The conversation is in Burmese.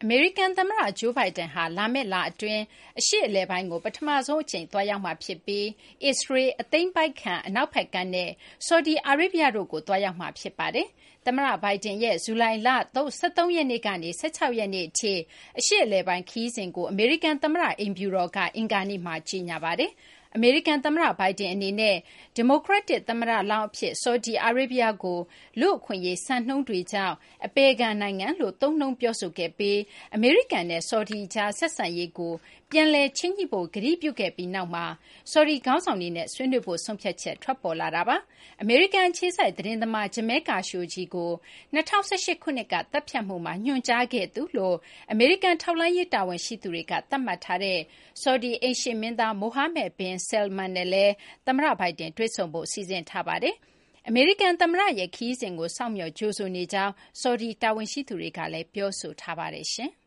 အမေရိကန်သမ္မတ Joe Biden ဟာလာမယ့်လအတွင်းအရှေ့အလယ်ပိုင်းကိုပထမဆုံးအကြိမ်သွားရောက်မှာဖြစ်ပြီးအစ္စရေးအသိမ်းပိုက်ခံအနောက်ဘက်ကမ်းနဲ့ဆော်ဒီအာရေဗျတို့ကိုသွားရောက်မှာဖြစ်ပါတယ်။သမ္မတ Biden ရဲ့ဇူလိုင်လ13ရက်နေ့ကနေ16ရက်နေ့အထိအရှေ့အလယ်ပိုင်းခရီးစဉ်ကိုအမေရိကန်သမ္မတအိမ်ဖြူတော်ကအင်္ဂါနေ့မှာကြေညာပါတယ်။အမေရိကန်သမ္မတ Biden အနေနဲ့ဒီမိုကရက်တစ်သမ္မတလောင်းအဖြစ်ဆော်ဒီအာရေဗျကိုလူ့အခွင့်အရေးစံနှုန်းတွေကြောင့်အပယ်ခံနိုင်ငံလို့သုံးနှုန်းပြောဆိုခဲ့ပြီးအမေရိကန်နဲ့ဆော်ဒီကြားဆက်ဆံရေးကိုပြန်လည်ချိန်းညှိဖို့ကတိပြုခဲ့ပြီးနောက်မှာဆော်ဒီခေါင်းဆောင်တွေနဲ့ဆွေးနွေးဖို့ဆုံးဖြတ်ချက်ထွက်ပေါ်လာတာပါ။အမေရိကန်အခြေစိုက်သတင်းသမား Jamal Khashoggi ကို2018ခုနှစ်ကတပ်ဖြတ်မှုမှာညွှန်ကြားခဲ့သူလို့အမေရိကန်ထောက်လှမ်းရေးတာဝန်ရှိသူတွေကသတ်မှတ်ထားတဲ့ဆော်ဒီအိမ်ရှေ့မင်းသား Mohammed bin Salman နဲ့လည်းသမ္မတ Biden တွေ့ဆုံဖို့စီစဉ်ထားပါတယ်။အမေရိကန်သမ္မတရဲ့ခရီးစဉ်ကိုစောင့်မျှော်ကြိုဆိုနေကြောင်းဆော်ဒီတာဝန်ရှိသူတွေကလည်းပြောဆိုထားပါတယ်။